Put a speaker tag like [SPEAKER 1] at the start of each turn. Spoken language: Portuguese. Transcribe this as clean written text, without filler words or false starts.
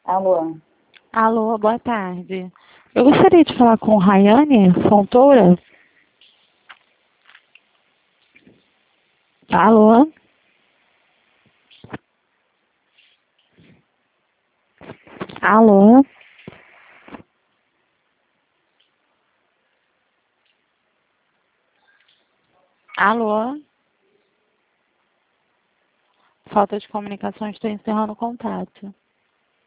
[SPEAKER 1] Alô?
[SPEAKER 2] Alô, boa tarde. Eu gostaria de falar com Rayane Fontoura. Alô? Alô? Alô? Falta de comunicação, estou encerrando o contato.